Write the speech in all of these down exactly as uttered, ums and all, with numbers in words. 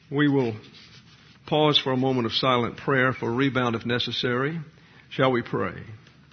We will pause for a moment of silent prayer for rebound if necessary. Shall we pray?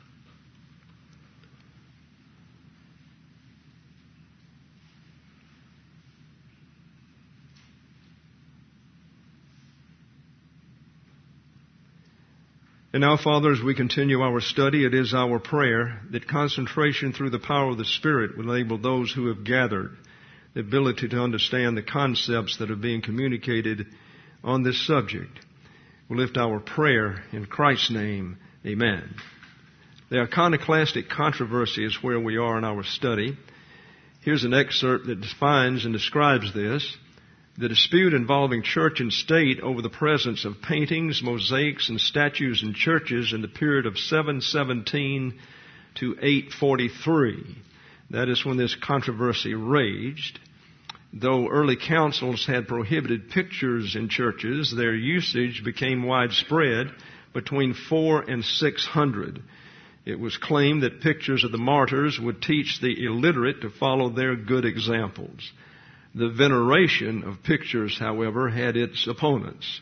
And now, Father, as we continue our study, it is our prayer that concentration through the power of the Spirit will enable those who have gathered the ability to understand the concepts that are being communicated on this subject. We lift our prayer in Christ's name. Amen. The iconoclastic controversy is where we are in our study. Here's an excerpt that defines and describes this. The dispute involving church and state over the presence of paintings, mosaics, and statues in churches in the period of seven seventeen to eight forty-three. That is when this controversy raged. Though early councils had prohibited pictures in churches, their usage became widespread between four and six hundred. It was claimed that pictures of the martyrs would teach the illiterate to follow their good examples. The veneration of pictures, however, had its opponents.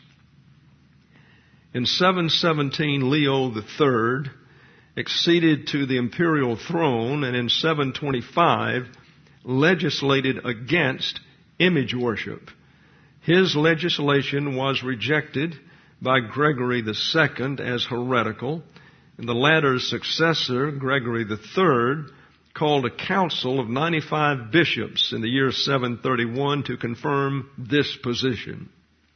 In seven seventeen, Leo the Third acceded to the imperial throne, and in seven twenty-five legislated against image worship. His legislation was rejected by Gregory the Second as heretical, and the latter's successor, Gregory the Third, called a council of ninety-five bishops in the year seven thirty-one to confirm this position.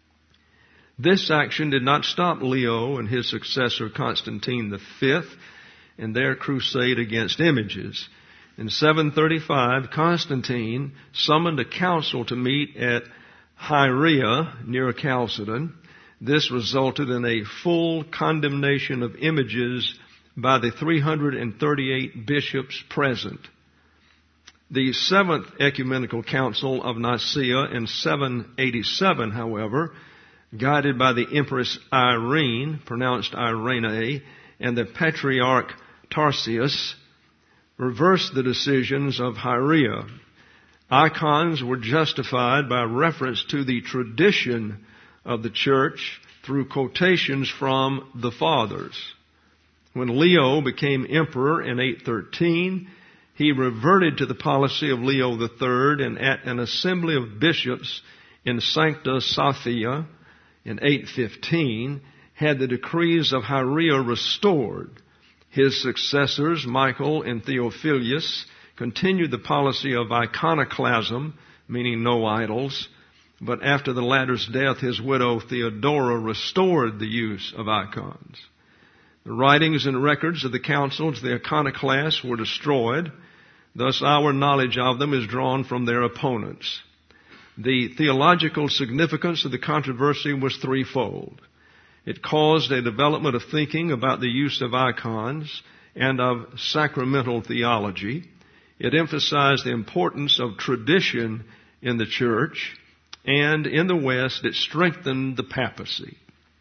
This action did not stop Leo and his successor Constantine the Fifth in their crusade against images. In seven thirty-five, Constantine summoned a council to meet at Hieria near Chalcedon. This resulted in a full condemnation of images by the three hundred thirty-eight bishops present. The Seventh Ecumenical Council of Nicaea in seven eighty-seven, however, guided by the Empress Irene, pronounced Irene, and the Patriarch Tarsius, reversed the decisions of Hieria. Icons were justified by reference to the tradition of the church through quotations from the Fathers. When Leo became emperor in eight thirteen, he reverted to the policy of Leo the Third, and at an assembly of bishops in Sancta Sophia in eight fifteen had the decrees of Hieria restored. His successors, Michael and Theophilus, continued the policy of iconoclasm, meaning no idols, but after the latter's death, his widow Theodora restored the use of icons. The writings and records of the councils of the iconoclasts were destroyed. Thus, our knowledge of them is drawn from their opponents. The theological significance of the controversy was threefold. It caused a development of thinking about the use of icons and of sacramental theology. It emphasized the importance of tradition in the church, and in the West, it strengthened the papacy.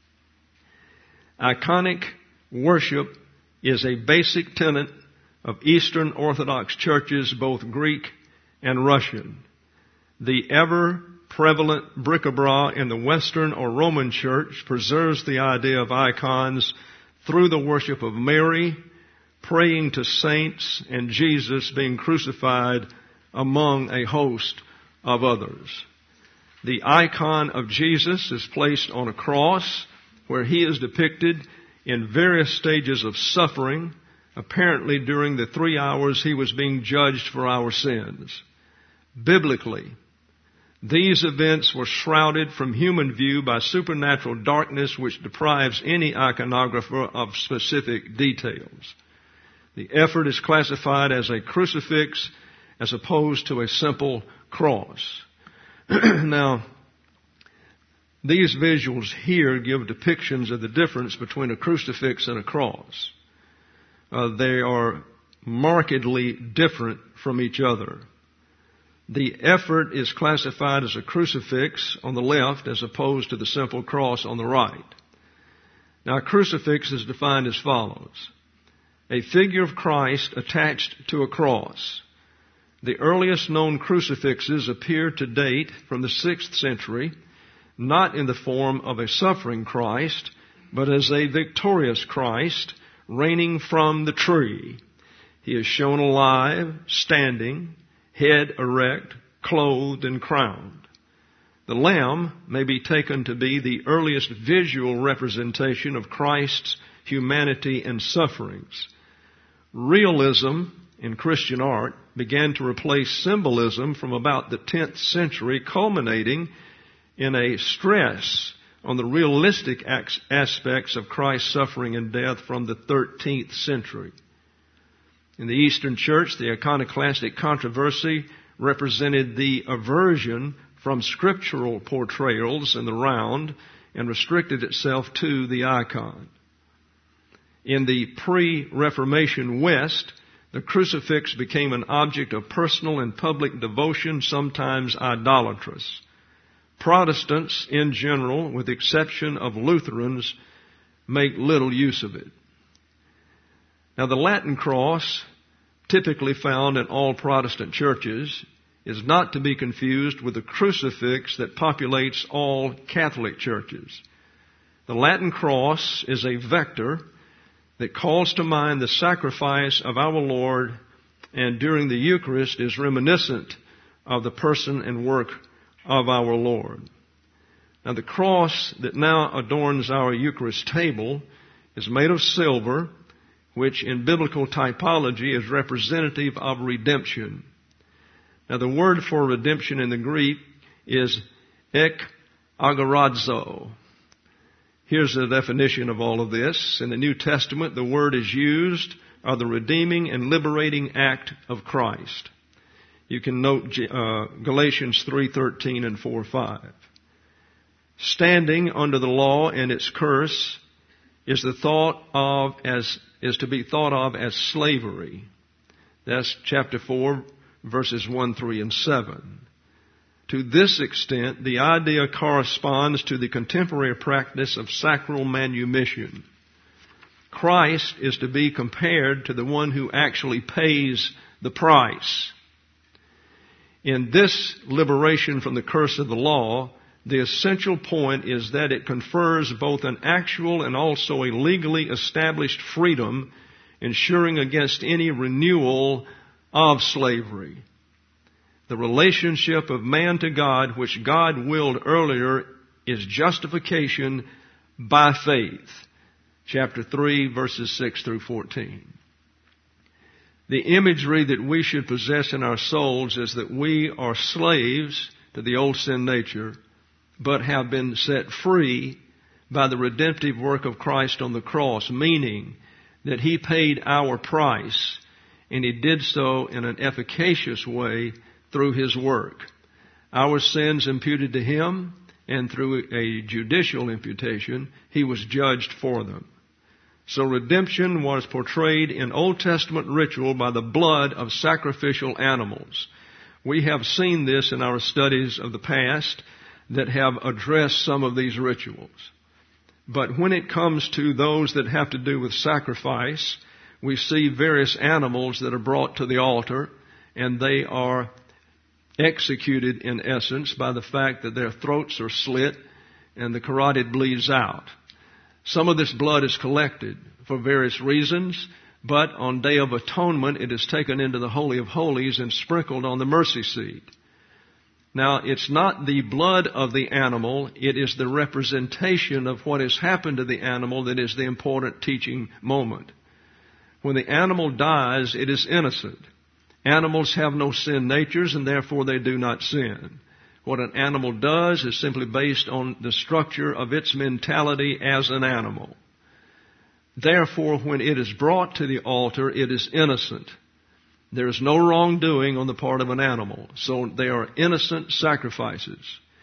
Iconic worship is a basic tenet of Eastern Orthodox churches, both Greek and Russian. The ever-prevalent bric-a-brac in the Western or Roman church preserves the idea of icons through the worship of Mary, praying to saints, and Jesus being crucified among a host of others. The icon of Jesus is placed on a cross where he is depicted in various stages of suffering, apparently during the three hours he was being judged for our sins. Biblically, these events were shrouded from human view by supernatural darkness which deprives any iconographer of specific details. The effort is classified as a crucifix as opposed to a simple cross. Now, these visuals here give depictions of the difference between a crucifix and a cross. Uh, they are markedly different from each other. The effort is classified as a crucifix on the left as opposed to the simple cross on the right. Now, a crucifix is defined as follows: a figure of Christ attached to a cross. The earliest known crucifixes appear to date from the sixth century. not in the form of a suffering Christ, but as a victorious Christ reigning from the tree. He is shown alive, standing, head erect, clothed and crowned. The Lamb may be taken to be the earliest visual representation of Christ's humanity and sufferings. Realism in Christian art began to replace symbolism from about the tenth century, culminating in a stress on the realistic aspects of Christ's suffering and death from the thirteenth century. In the Eastern Church, the iconoclastic controversy represented the aversion from scriptural portrayals in the round and restricted itself to the icon. In the pre-Reformation West, the crucifix became an object of personal and public devotion, sometimes idolatrous. Protestants in general, with the exception of Lutherans, make little use of it. Now, the Latin cross, typically found in all Protestant churches, is not to be confused with the crucifix that populates all Catholic churches. The Latin cross is a vector that calls to mind the sacrifice of our Lord, and during the Eucharist is reminiscent of the person and work of our Lord. Now, the cross that now adorns our Eucharist table is made of silver, which in biblical typology is representative of redemption. Now, the word for redemption in the Greek is ek agorazo. Here's the definition of all of this. In the New Testament, the word is used of the redeeming and liberating act of Christ. You can note uh, Galatians three thirteen and four five. Standing under the law and its curse is the thought of as is to be thought of as slavery. That's chapter four, verses one, three, and seven. To this extent, the idea corresponds to the contemporary practice of sacral manumission. Christ is to be compared to the one who actually pays the price. In this liberation from the curse of the law, the essential point is that it confers both an actual and also a legally established freedom, ensuring against any renewal of slavery. The relationship of man to God, which God willed earlier, is justification by faith. Chapter three, verses six through fourteen. The imagery that we should possess in our souls is that we are slaves to the old sin nature, but have been set free by the redemptive work of Christ on the cross, meaning that He paid our price, and He did so in an efficacious way through His work. Our sins imputed to Him, and through a judicial imputation, He was judged for them. So redemption was portrayed in Old Testament ritual by the blood of sacrificial animals. We have seen this in our studies of the past that have addressed some of these rituals. But when it comes to those that have to do with sacrifice, we see various animals that are brought to the altar, and they are executed in essence by the fact that their throats are slit and the carotid bleeds out. Some of this blood is collected for various reasons, but on Day of Atonement it is taken into the Holy of Holies and sprinkled on the mercy seat. Now, it's not the blood of the animal, it is the representation of what has happened to the animal that is the important teaching moment. When the animal dies, it is innocent. Animals have no sin natures, and therefore they do not sin. What an animal does is simply based on the structure of its mentality as an animal. Therefore, when it is brought to the altar, it is innocent. There is no wrongdoing on the part of an animal, so they are innocent sacrifices.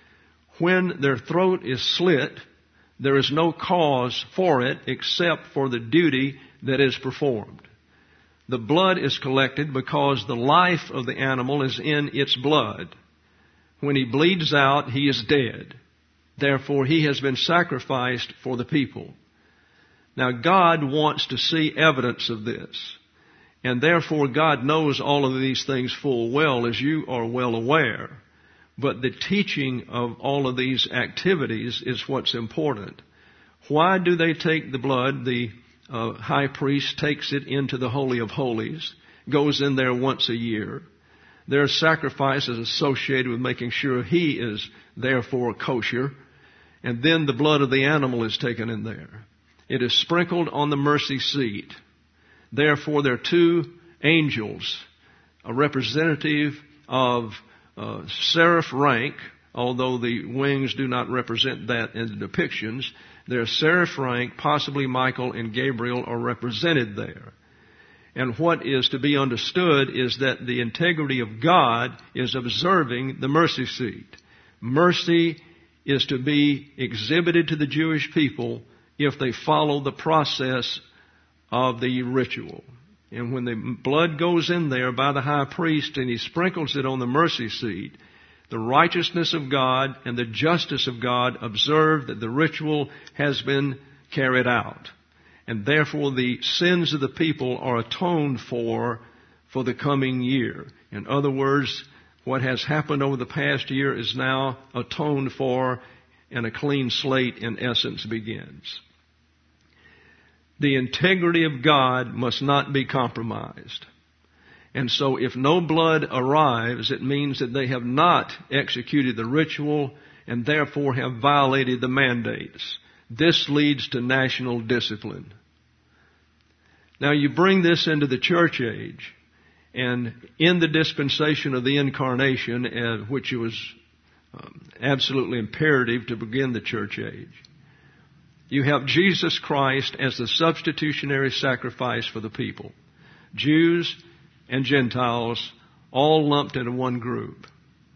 When their throat is slit, there is no cause for it except for the duty that is performed. The blood is collected because the life of the animal is in its blood. When he bleeds out, he is dead. Therefore, he has been sacrificed for the people. Now, God wants to see evidence of this. And therefore, God knows all of these things full well, as you are well aware. But the teaching of all of these activities is what's important. Why do they take the blood? The uh, high priest takes it into the Holy of Holies, goes in there once a year. There are sacrifices associated with making sure he is therefore kosher. And then the blood of the animal is taken in there. It is sprinkled on the mercy seat. Therefore, there are two angels, a representative of uh, seraph rank, although the wings do not represent that in the depictions. Their seraph rank, possibly Michael and Gabriel, are represented there. And what is to be understood is that the integrity of God is observing the mercy seat. Mercy is to be exhibited to the Jewish people if they follow the process of the ritual. And when the blood goes in there by the high priest and he sprinkles it on the mercy seat, the righteousness of God and the justice of God observe that the ritual has been carried out. And therefore the sins of the people are atoned for for the coming year. In other words, what has happened over the past year is now atoned for, and a clean slate in essence begins. The integrity of God must not be compromised. And so if no blood arrives, it means that they have not executed the ritual and therefore have violated the mandates. This leads to national discipline. Now you bring this into the church age, and in the dispensation of the incarnation, uh, which was um, absolutely imperative to begin the church age, you have Jesus Christ as the substitutionary sacrifice for the people. Jews and Gentiles all lumped into one group.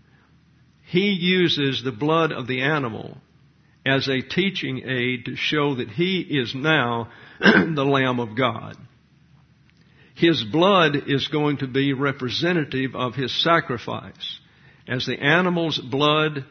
He uses the blood of the animal as a teaching aid to show that he is now the Lamb of God. His blood is going to be representative of his sacrifice. As the animal's blood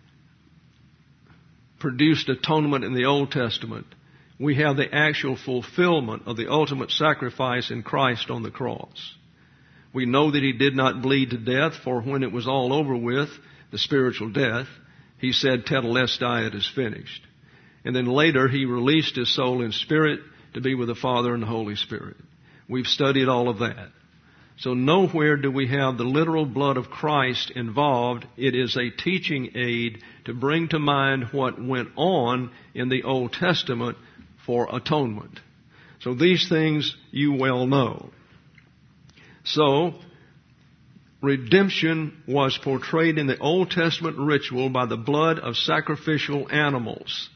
produced atonement in the Old Testament, we have the actual fulfillment of the ultimate sacrifice in Christ on the cross. We know that he did not bleed to death, for when it was all over with, the spiritual death, he said, Tetelestai, it is finished. And then later he released his soul in spirit to be with the Father and the Holy Spirit. We've studied all of that. So nowhere do we have the literal blood of Christ involved. It is a teaching aid to bring to mind what went on in the Old Testament for atonement. So these things you well know. So, redemption was portrayed in the Old Testament ritual by the blood of sacrificial animals.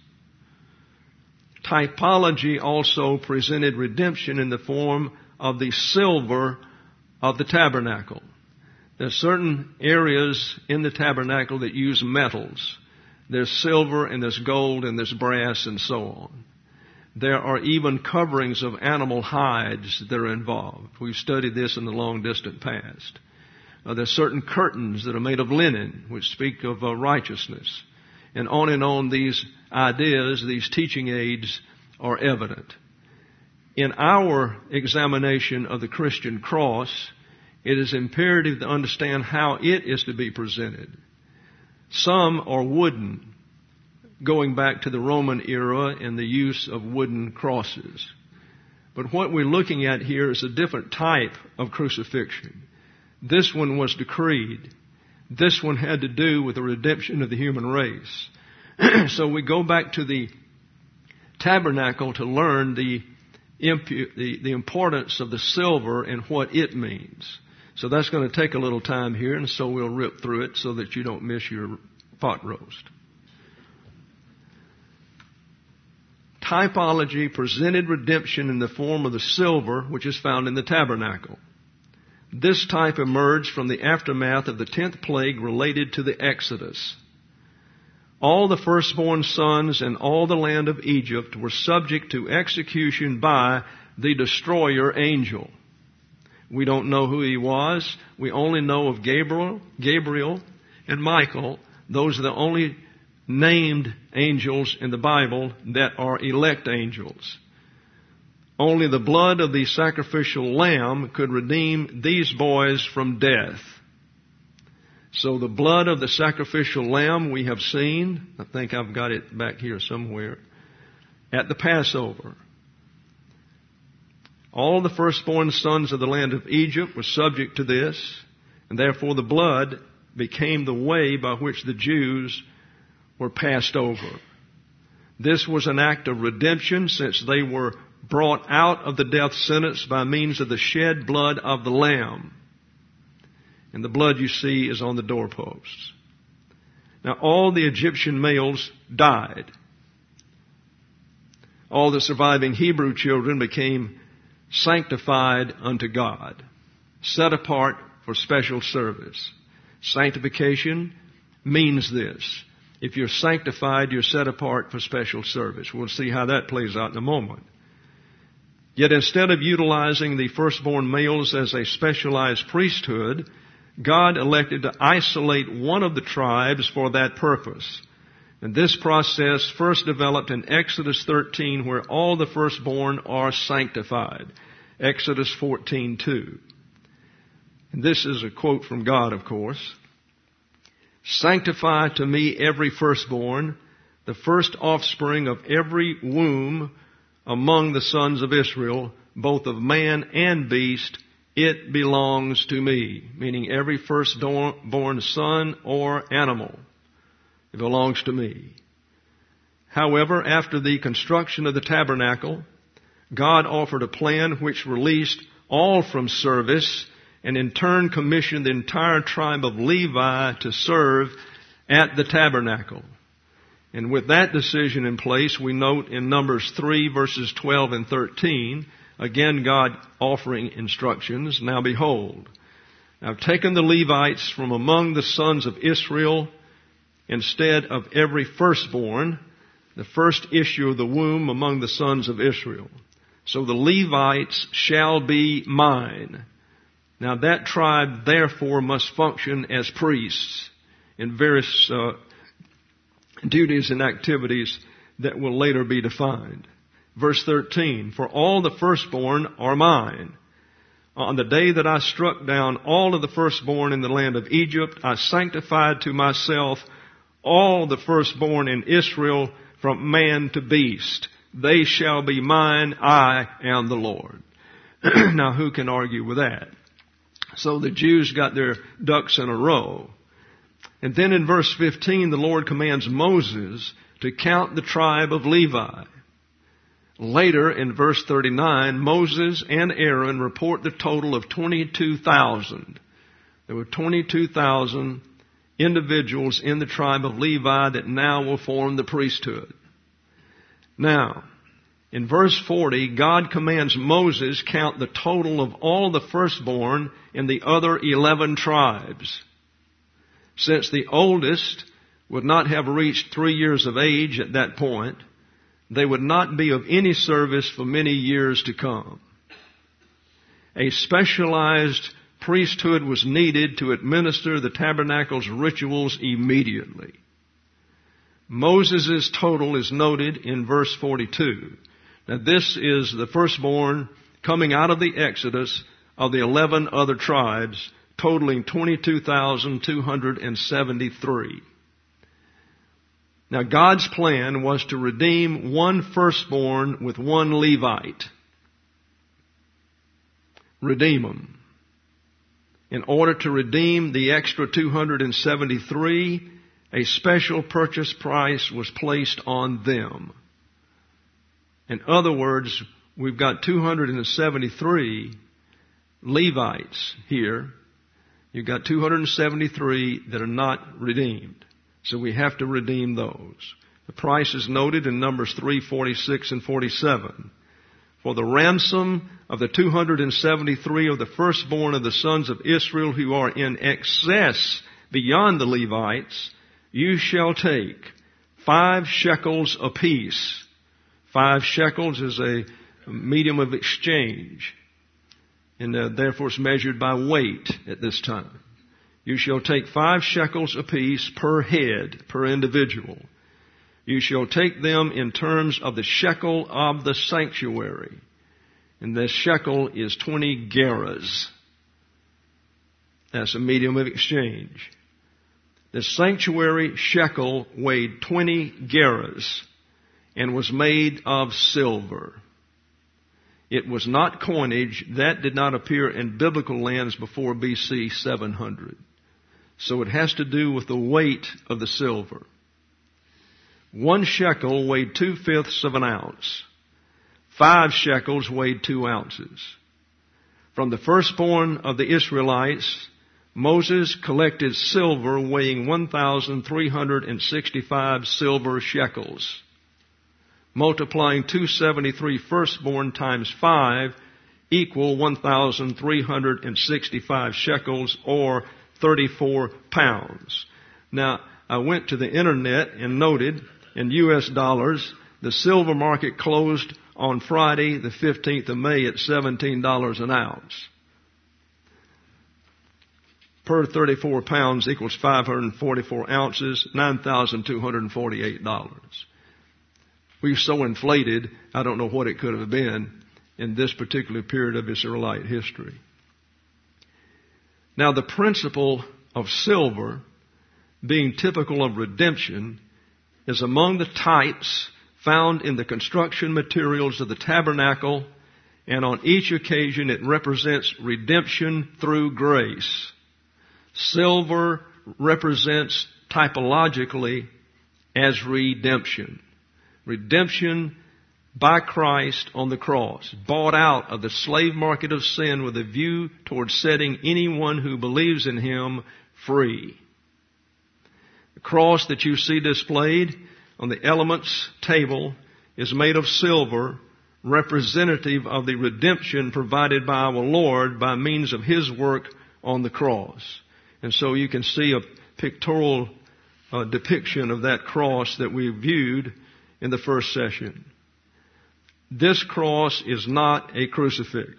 Typology also presented redemption in the form of the silver of the tabernacle. There are certain areas in the tabernacle that use metals. There's silver and there's gold and there's brass and so on. There are even coverings of animal hides that are involved. We've studied this in the long distant past. Uh, there are certain curtains that are made of linen, which speak of uh, righteousness. And on and on these ideas, these teaching aids are evident. In our examination of the Christian cross, it is imperative to understand how it is to be presented. Some are wooden, going back to the Roman era and the use of wooden crosses. But what we're looking at here is a different type of crucifixion. This one was decreed. This one had to do with the redemption of the human race. So we go back to the tabernacle to learn the, impu- the, the importance of the silver and what it means. So that's going to take a little time here, and so we'll rip through it so that you don't miss your pot roast. Typology presented redemption in the form of the silver, which is found in the tabernacle. This type emerged from the aftermath of the tenth plague related to the Exodus. All the firstborn sons in all the land of Egypt were subject to execution by the destroyer angel. We don't know who he was. We only know of Gabriel, Gabriel and Michael. Those are the only named angels in the Bible that are elect angels. Only the blood of the sacrificial lamb could redeem these boys from death. So the blood of the sacrificial lamb we have seen, I think I've got it back here somewhere, at the Passover. All the firstborn sons of the land of Egypt were subject to this, and therefore the blood became the way by which the Jews were passed over. This was an act of redemption, since they were brought out of the death sentence by means of the shed blood of the Lamb. And the blood, you see, is on the doorposts. Now, all the Egyptian males died. All the surviving Hebrew children became sanctified unto God, set apart for special service. Sanctification means this. If you're sanctified, you're set apart for special service. We'll see how that plays out in a moment. Yet instead of utilizing the firstborn males as a specialized priesthood, God elected to isolate one of the tribes for that purpose. And this process first developed in Exodus thirteen, where all the firstborn are sanctified. Exodus fourteen two. And this is a quote from God, of course. Sanctify to me every firstborn, the first offspring of every womb among the sons of Israel, both of man and beast, it belongs to me. Meaning every firstborn son or animal, it belongs to me. However, after the construction of the tabernacle, God offered a plan which released all from service and in turn commissioned the entire tribe of Levi to serve at the tabernacle. And with that decision in place, we note in Numbers three, verses twelve and thirteen, again God offering instructions. Now behold, I've taken the Levites from among the sons of Israel instead of every firstborn, the first issue of the womb among the sons of Israel. So the Levites shall be mine. Now that tribe therefore must function as priests in various uh, duties and activities that will later be defined. Verse thirteen, for all the firstborn are mine. On the day that I struck down all of the firstborn in the land of Egypt, I sanctified to myself all the firstborn in Israel from man to beast. They shall be mine. I am the Lord. Now who can argue with that? So the Jews got their ducks in a row. And then in verse fifteen, the Lord commands Moses to count the tribe of Levi. Later in verse thirty-nine, Moses and Aaron report the total of twenty-two thousand. There were twenty-two thousand individuals in the tribe of Levi that now will form the priesthood. Now, in verse forty, God commands Moses count the total of all the firstborn in the other eleven tribes. Since the oldest would not have reached three years of age at that point, they would not be of any service for many years to come. A specialized priesthood was needed to administer the tabernacle's rituals immediately. Moses' total is noted in verse forty-two. Now this is the firstborn coming out of the Exodus of the eleven other tribes, totaling twenty-two thousand two hundred seventy-three. Now God's plan was to redeem one firstborn with one Levite. Redeem them. In order to redeem the extra two hundred seventy-three, a special purchase price was placed on them. In other words, we've got two hundred seventy-three Levites here. You've got two hundred seventy-three that are not redeemed. So we have to redeem those. The price is noted in Numbers three, forty-six and forty-seven. For the ransom of the two hundred seventy-three of the firstborn of the sons of Israel who are in excess beyond the Levites, you shall take five shekels apiece. Five shekels is a medium of exchange, and uh, therefore it's measured by weight at this time. You shall take five shekels apiece per head, per individual. You shall take them in terms of the shekel of the sanctuary. And the shekel is twenty gerahs. That's a medium of exchange. The sanctuary shekel weighed twenty gerahs and was made of silver. It was not coinage. That did not appear in biblical lands before B C seven hundred. So it has to do with the weight of the silver. One shekel weighed two-fifths of an ounce. Five shekels weighed two ounces. From the firstborn of the Israelites, Moses collected silver weighing one thousand three hundred sixty-five silver shekels. Multiplying two hundred seventy-three firstborn times five equal one thousand three hundred sixty-five shekels, or thirty-four pounds. Now, I went to the internet and noted in U S dollars, the silver market closed on Friday, the fifteenth of May, at seventeen dollars an ounce. Per thirty-four pounds equals five hundred forty-four ounces, nine thousand two hundred forty-eight dollars. We're so inflated, I don't know what it could have been in this particular period of Israelite history. Now, the principle of silver, being typical of redemption, is among the types found in the construction materials of the tabernacle, and on each occasion it represents redemption through grace. Silver represents typologically as redemption. Redemption by Christ on the cross, bought out of the slave market of sin with a view towards setting anyone who believes in Him free. The cross that you see displayed on the elements table is made of silver, representative of the redemption provided by our Lord by means of His work on the cross. And so you can see a pictorial uh, depiction of that cross that we viewed in the first session. This cross is not a crucifix.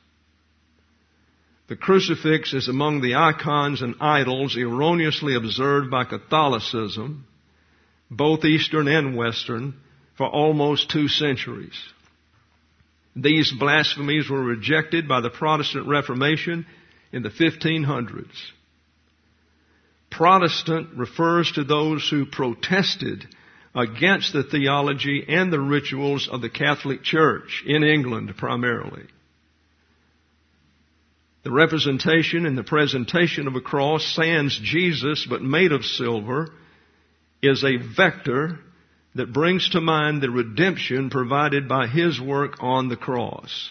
The crucifix is among the icons and idols erroneously observed by Catholicism, both Eastern and Western, for almost two centuries. These blasphemies were rejected by the Protestant Reformation in the fifteen hundreds. Protestant refers to those who protested against the theology and the rituals of the Catholic Church in England primarily. The representation and the presentation of a cross, sans Jesus but made of silver, is a vector that brings to mind the redemption provided by His work on the cross.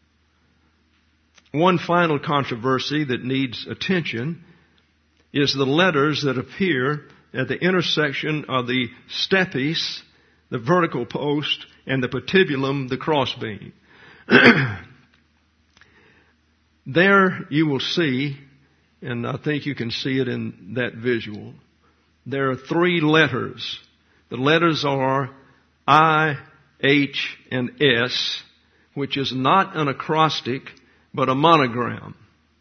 One final controversy that needs attention is the letters that appear at the intersection of the steppice, the vertical post, and the patibulum, the crossbeam. There you will see, and I think you can see it in that visual, there are three letters. The letters are I, H, and S, which is not an acrostic, but a monogram.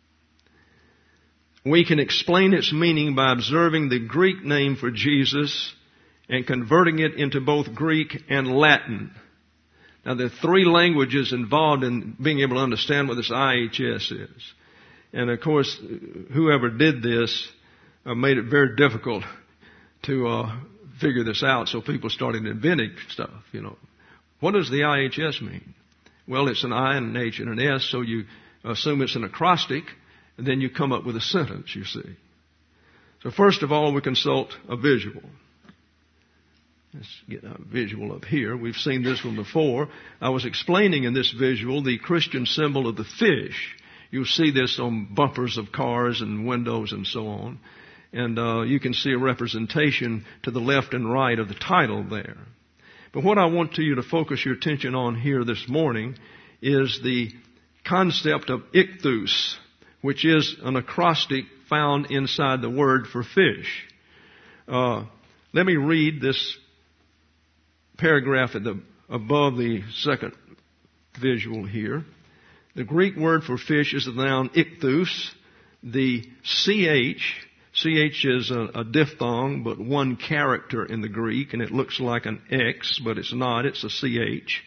We can explain its meaning by observing the Greek name for Jesus and converting it into both Greek and Latin. Now, there are three languages involved in being able to understand what this I H S is. And, of course, whoever did this uh, made it very difficult to uh, figure this out, so people started inventing stuff, you know. What does the I H S mean? Well, it's an I and an H and an S, so you assume it's an acrostic, and then you come up with a sentence, you see. So first of all, we consult a visual. Let's get a visual up here. We've seen this one before. I was explaining in this visual the Christian symbol of the fish. You'll see this on bumpers of cars and windows and so on. And uh, you can see a representation to the left and right of the title there. But what I want to you to focus your attention on here this morning is the concept of ichthus, which is an acrostic found inside the word for fish. Uh, let me read this paragraph at the, above the second visual here. The Greek word for fish is the noun ichthus. The C H, C H is a, a diphthong, but one character in the Greek, and it looks like an X, but it's not. It's a C H.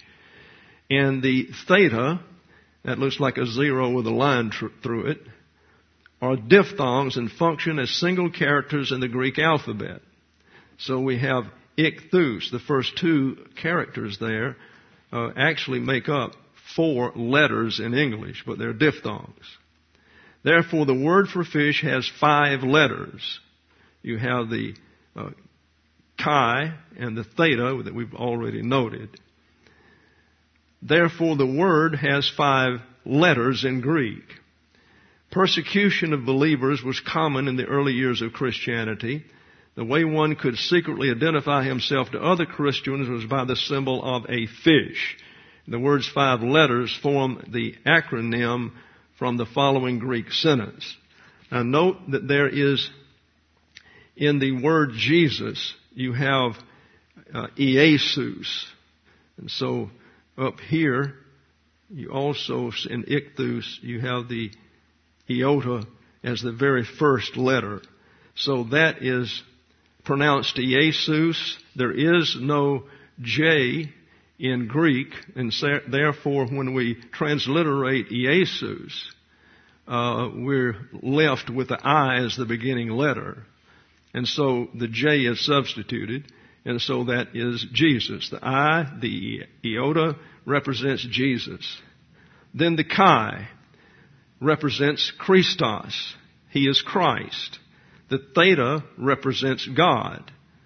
And the theta, that looks like a zero with a line tr- through it, are diphthongs and function as single characters in the Greek alphabet. So we have ichthus. The first two characters there uh, actually make up four letters in English, but they're diphthongs. Therefore, the word for fish has five letters. You have the uh, chi and the theta that we've already noted. Therefore, the word has five letters in Greek. Persecution of believers was common in the early years of Christianity. The way one could secretly identify himself to other Christians was by the symbol of a fish. The word's five letters form the acronym from the following Greek sentence. Now note that there is, in the word Jesus, you have uh, Iesus. And so up here, you also, in ichthus, you have the iota as the very first letter. So that is pronounced Iesus. There is no J in Greek, and therefore when we transliterate Iesus, uh, we're left with the I as the beginning letter. And so the J is substituted, and so that is Jesus. The I, the iota, represents Jesus. Then the chi represents Christos. He is Christ. The theta represents God.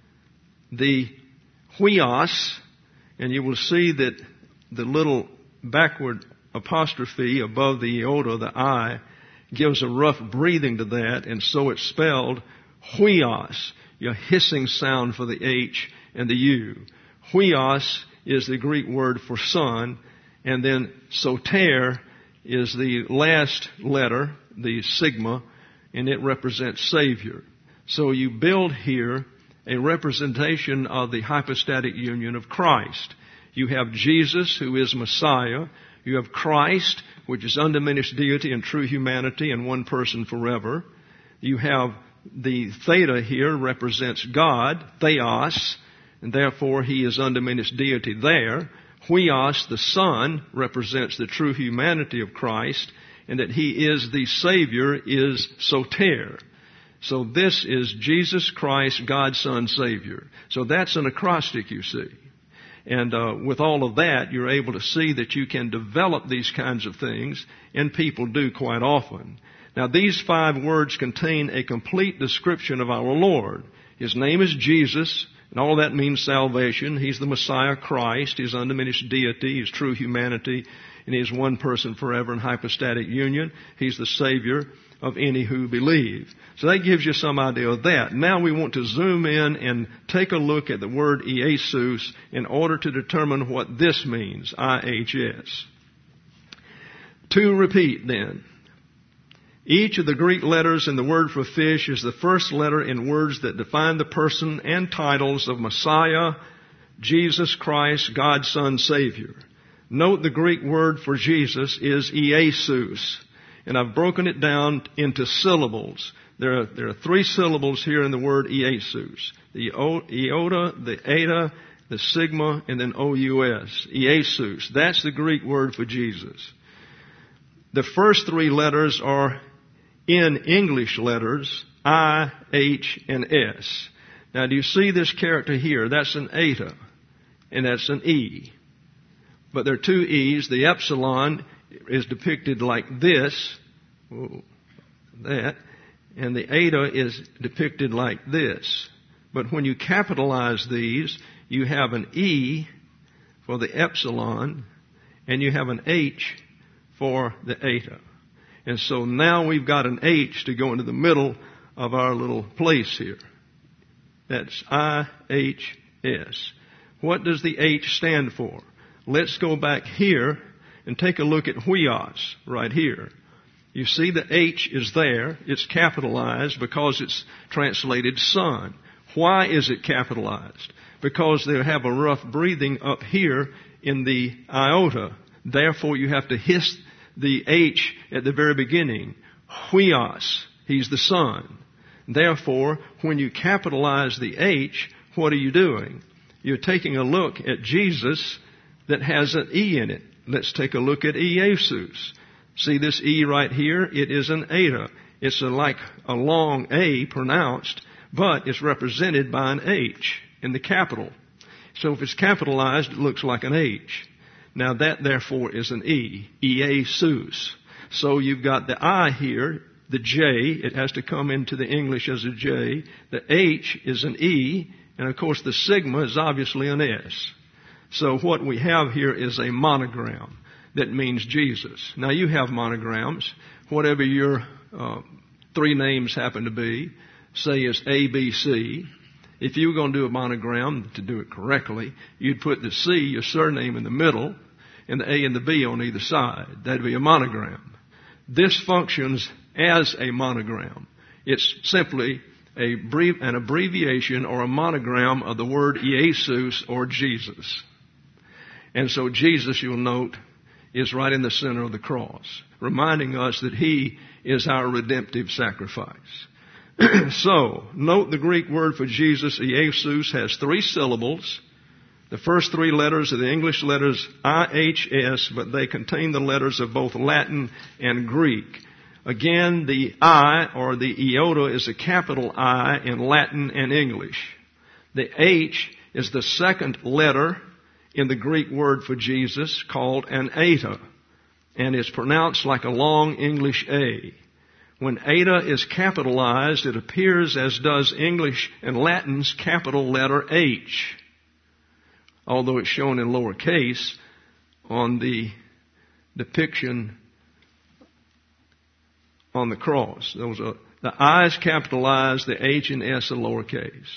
The huios, and you will see that the little backward apostrophe above the iota, the I, gives a rough breathing to that, and so it's spelled huios, a hissing sound for the H and the U. Huios is the Greek word for son, and then soter is the last letter, the sigma, and it represents Savior. So you build here a representation of the hypostatic union of Christ. You have Jesus, who is Messiah. You have Christ, which is undiminished deity and true humanity in one person forever. You have the theta here represents God, theos, and therefore he is undiminished deity there. Huios, the Son, represents the true humanity of Christ, and that he is the Savior is soter. So this is Jesus Christ, God's Son, Savior. So that's an acrostic, you see. And uh, with all of that, you're able to see that you can develop these kinds of things, and people do quite often. Now, these five words contain a complete description of our Lord. His name is Jesus, and all that means salvation. He's the Messiah Christ. He's undiminished deity. He's true humanity. And He is one person forever in hypostatic union. He's the Savior of any who believe. So that gives you some idea of that. Now we want to zoom in and take a look at the word Iesus in order to determine what this means, I H S. To repeat then. Each of the Greek letters in the word for fish is the first letter in words that define the person and titles of Messiah, Jesus Christ, God's Son, Savior. Note the Greek word for Jesus is Iesus, and I've broken it down into syllables. There are, there are three syllables here in the word Iesus. The iota, the eta, the sigma, and then O U S. Iesus. That's the Greek word for Jesus. The first three letters are in English letters, I, H, and S. Now, do you see this character here? That's an eta, and that's an E. But there are two E's. The epsilon is depicted like this, whoa, that, and the eta is depicted like this. But when you capitalize these, you have an E for the epsilon, and you have an H for the eta. And so now we've got an H to go into the middle of our little place here. That's I H S. What does the H stand for? Let's go back here and take a look at huios right here. You see the H is there. It's capitalized because it's translated son. Why is it capitalized? Because they have a rough breathing up here in the iota. Therefore, you have to hiss the H at the very beginning. Huios. He's the Son. Therefore, when you capitalize the H, what are you doing? You're taking a look at Jesus that has an E in it. Let's take a look at Iesus. See this E right here? It is an eta. It's a, like a long A pronounced, but it's represented by an H in the capital. So if it's capitalized, it looks like an H. Now that therefore is an E, Iesus. So you've got the I here, the J, it has to come into the English as a J. The H is an E, and of course the sigma is obviously an S. So what we have here is a monogram that means Jesus. Now you have monograms, whatever your uh, three names happen to be, say it's A, B, C. If you were going to do a monogram, to do it correctly, you'd put the C, your surname, in the middle, and the A and the B on either side. That'd be a monogram. This functions as a monogram. It's simply a brief, an abbreviation or a monogram of the word Jesus or Jesus. And so Jesus, you'll note, is right in the center of the cross, reminding us that He is our redemptive sacrifice. So, note the Greek word for Jesus, Iesus, has three syllables. The first three letters are the English letters I H S, but they contain the letters of both Latin and Greek. Again, the I, or the iota, is a capital I in Latin and English. The H is the second letter in the Greek word for Jesus, called an eta, and it's pronounced like a long English A. When eta is capitalized, it appears as does English and Latin's capital letter H, although it's shown in lowercase on the depiction on the cross. Those are, the I is capitalized, the H and S are lowercase.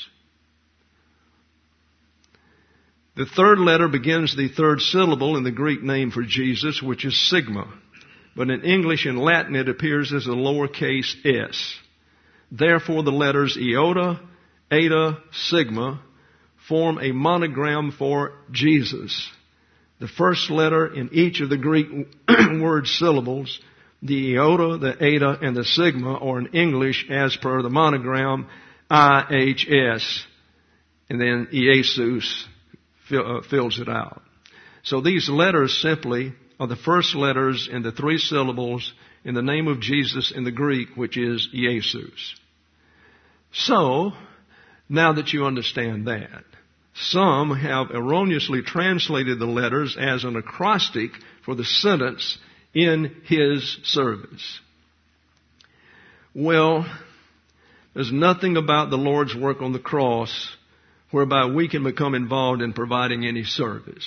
The third letter begins the third syllable in the Greek name for Jesus, which is sigma. But in English and Latin it appears as a lowercase s. Therefore the letters iota, eta, sigma form a monogram for Jesus. The first letter in each of the Greek word syllables, the iota, the eta, and the sigma, are in English as per the monogram I H S, and then Iesus fills it out. So these letters simply are the first letters in the three syllables in the name of Jesus in the Greek, which is Iesus. So, now that you understand that, some have erroneously translated the letters as an acrostic for the sentence, in His service. Well, there's nothing about the Lord's work on the cross whereby we can become involved in providing any service.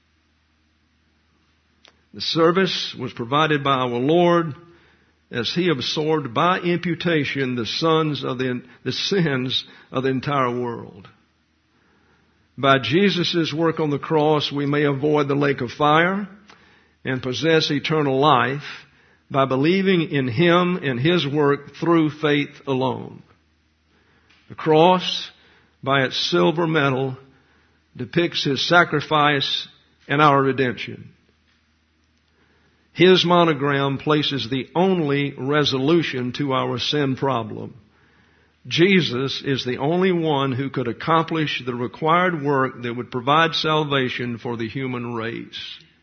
The service was provided by our Lord as He absorbed by imputation the sons of the, the sins of the entire world. By Jesus' work on the cross, we may avoid the lake of fire and possess eternal life by believing in Him and His work through faith alone. The cross, by its silver medal, depicts His sacrifice and our redemption. His monogram places the only resolution to our sin problem. Jesus is the only one who could accomplish the required work that would provide salvation for the human race.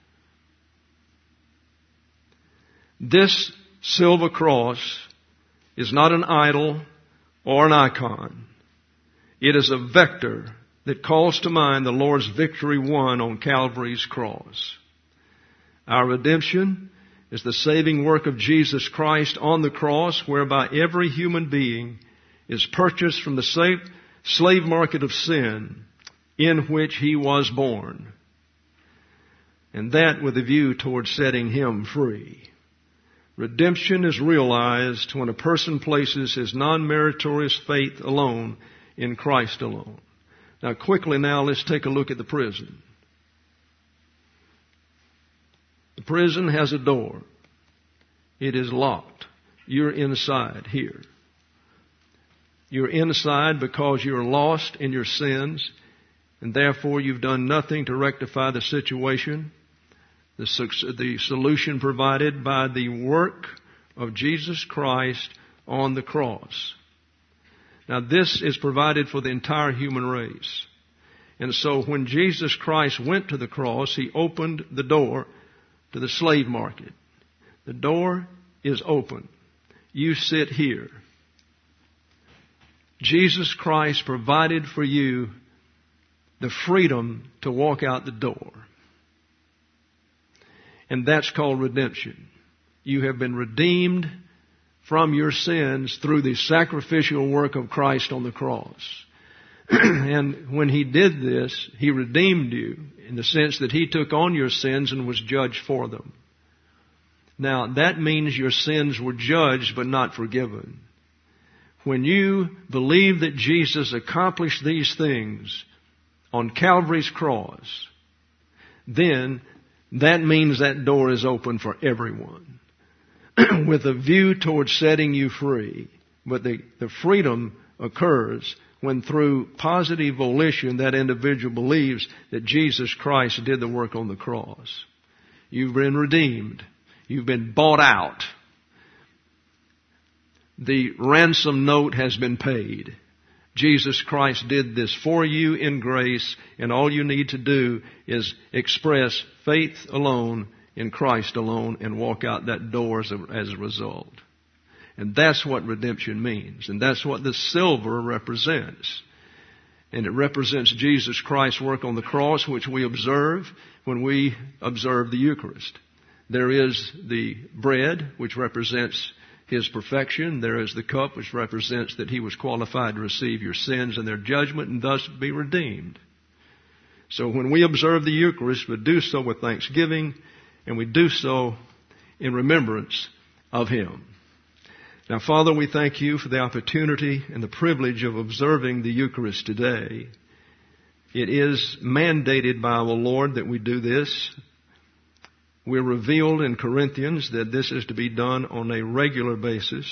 This silver cross is not an idol or an icon. It is a vector that calls to mind the Lord's victory won on Calvary's cross. Our redemption is the saving work of Jesus Christ on the cross, whereby every human being is purchased from the slave market of sin in which he was born, and that with a view toward setting him free. Redemption is realized when a person places his non-meritorious faith alone in Christ alone. Now quickly now let's take a look at the prison. The prison has a door. It is locked. You're inside here. You're inside because you're lost in your sins, and therefore you've done nothing to rectify the situation. The, the solution provided by the work of Jesus Christ on the cross. Now this is provided for the entire human race. And so when Jesus Christ went to the cross, He opened the door to the slave market. The door is open. you sit here, Jesus Christ provided for you the freedom to walk out the door. And that's called redemption. You have been redeemed from your sins through the sacrificial work of Christ on the cross. And when He did this, He redeemed you in the sense that He took on your sins and was judged for them. Now, that means your sins were judged but not forgiven. When you believe that Jesus accomplished these things on Calvary's cross, then that means that door is open for everyone with a view towards setting you free. But the, the freedom occurs when through positive volition that individual believes that Jesus Christ did the work on the cross. You've been redeemed. You've been bought out. The ransom note has been paid. Jesus Christ did this for you in grace, and all you need to do is express faith alone in Christ alone and walk out that door as a, as a result. And that's what redemption means. And that's what the silver represents. And it represents Jesus Christ's work on the cross, which we observe when we observe the Eucharist. There is the bread, which represents His perfection. There is the cup, which represents that He was qualified to receive your sins and their judgment and thus be redeemed. So when we observe the Eucharist, we do so with thanksgiving, and we do so in remembrance of Him. Now, Father, we thank You for the opportunity and the privilege of observing the Eucharist today. It is mandated by our Lord that we do this. We're revealed in Corinthians that this is to be done on a regular basis,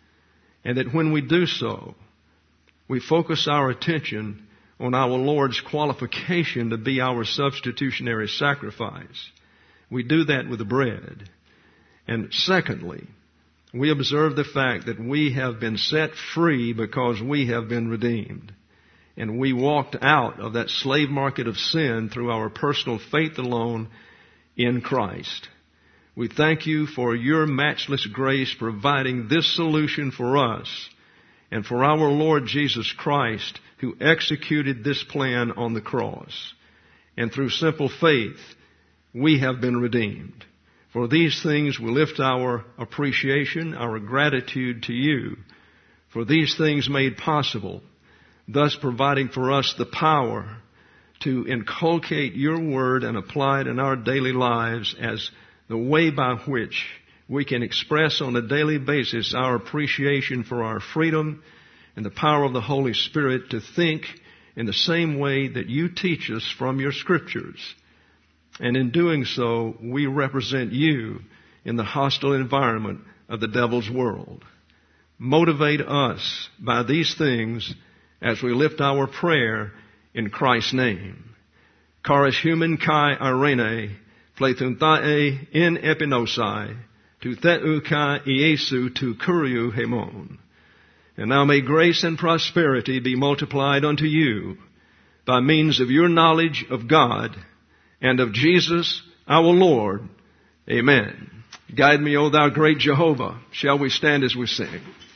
and that when we do so, we focus our attention on our Lord's qualification to be our substitutionary sacrifice. We do that with the bread. And secondly, we observe the fact that we have been set free because we have been redeemed. And we walked out of that slave market of sin through our personal faith alone in Christ. We thank You for Your matchless grace providing this solution for us and for our Lord Jesus Christ who executed this plan on the cross. And through simple faith, we have been redeemed. For these things we lift our appreciation, our gratitude to You for these things made possible, thus providing for us the power to inculcate Your Word and apply it in our daily lives as the way by which we can express on a daily basis our appreciation for our freedom and the power of the Holy Spirit to think in the same way that You teach us from Your Scriptures. And in doing so, we represent You in the hostile environment of the devil's world. Motivate us by these things as we lift our prayer in Christ's name. Charis human kai irene, pleithuntae in epinosai, tu theu kai Iesu tu kuriou hemon. And now may grace and prosperity be multiplied unto you by means of your knowledge of God and of Jesus our Lord. Amen. Guide me, O Thou great Jehovah. Shall we stand as we sing?